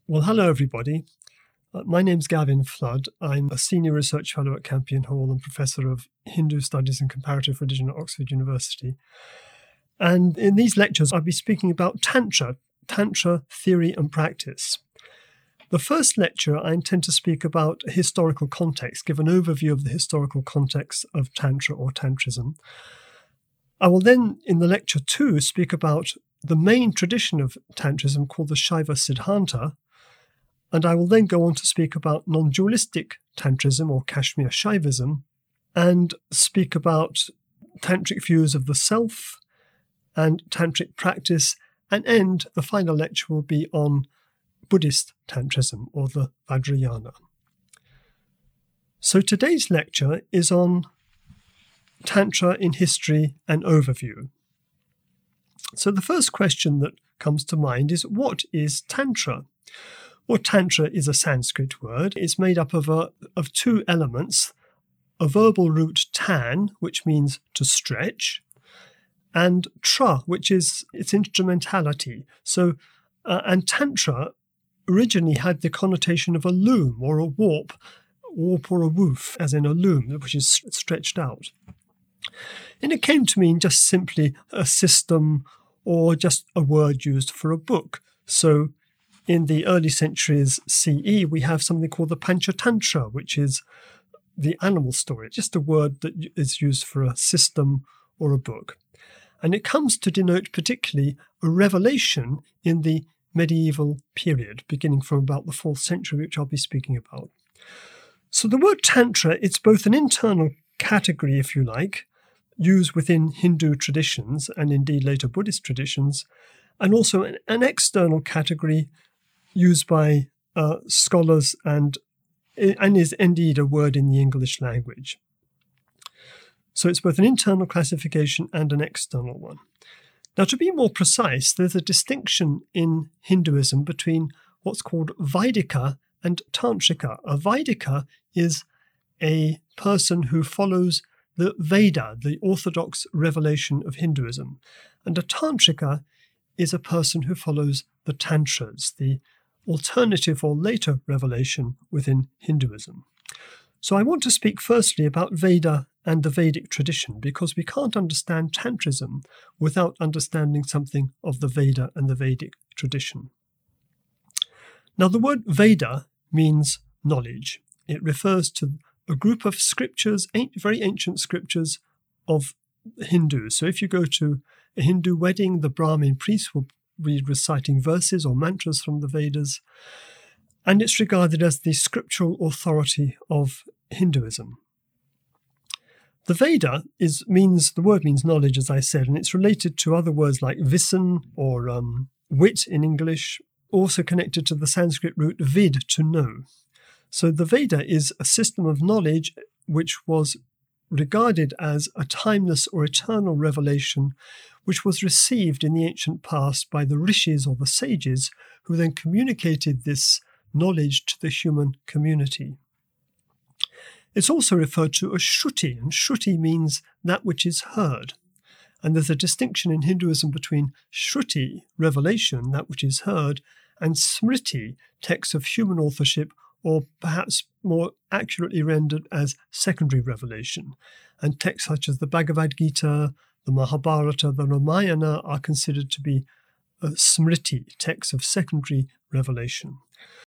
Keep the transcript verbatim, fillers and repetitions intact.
Well, hello everybody. Uh, my name's Gavin Flood. I'm a Senior Research Fellow at Campion Hall and Professor of Hindu Studies and Comparative Religion at Oxford University. And in these lectures, I'll be speaking about Tantra, Tantra theory and practice. The first lecture, I intend to speak about a historical context, give an overview of the historical context of Tantra or Tantrism. I will then, in the lecture two, speak about the main tradition of Tantrism called the Shaiva Siddhanta, and I will then go on to speak about non-dualistic Tantrism or Kashmir Shaivism, and speak about tantric views of the self and tantric practice, and end, the final lecture will be on Buddhist Tantrism or the Vajrayana. So today's lecture is on Tantra in history and overview. So the first question that comes to mind is, what is Tantra? Well, Tantra is a Sanskrit word. It's made up of, a, of two elements, a verbal root tan, which means to stretch, and tra, which is its instrumentality. So, uh, and Tantra originally had the connotation of a loom or a warp, warp or a woof, as in a loom, which is stretched out. And it came to mean just simply a system or just a word used for a book. So in the early centuries C E, we have something called the Panchatantra, which is the animal story, just a word that is used for a system or a book. And it comes to denote particularly a revelation in the medieval period, beginning from about the fourth century, which I'll be speaking about. So the word Tantra, it's both an internal category, if you like, used within Hindu traditions and indeed later Buddhist traditions, and also an, an external category used by uh, scholars and, and is indeed a word in the English language. So it's both an internal classification and an external one. Now, to be more precise, there's a distinction in Hinduism between what's called Vaidika and Tantrika. A Vaidika is a person who follows the Veda, the orthodox revelation of Hinduism, and a Tantrika is a person who follows the Tantras, the alternative or later revelation within Hinduism. So I want to speak firstly about Veda and the Vedic tradition, because we can't understand Tantrism without understanding something of the Veda and the Vedic tradition. Now, the word Veda means knowledge. It refers to a group of scriptures, very ancient scriptures of Hindus. So if you go to a Hindu wedding, the Brahmin priest will be reciting verses or mantras from the Vedas, and it's regarded as the scriptural authority of Hinduism. The Veda is means the word means knowledge, as I said, and it's related to other words like visan or um, wit in English, also connected to the Sanskrit root vid, to know. So the Veda is a system of knowledge which was regarded as a timeless or eternal revelation, which was received in the ancient past by the rishis or the sages, who then communicated this knowledge to the human community. It's also referred to as Shruti, and Shruti means that which is heard. And there's a distinction in Hinduism between Shruti, revelation, that which is heard, and Smriti, texts of human authorship, or perhaps more accurately rendered as secondary revelation. And texts such as the Bhagavad Gita, the Mahabharata, the Ramayana are considered to be uh, Smriti, texts of secondary revelation.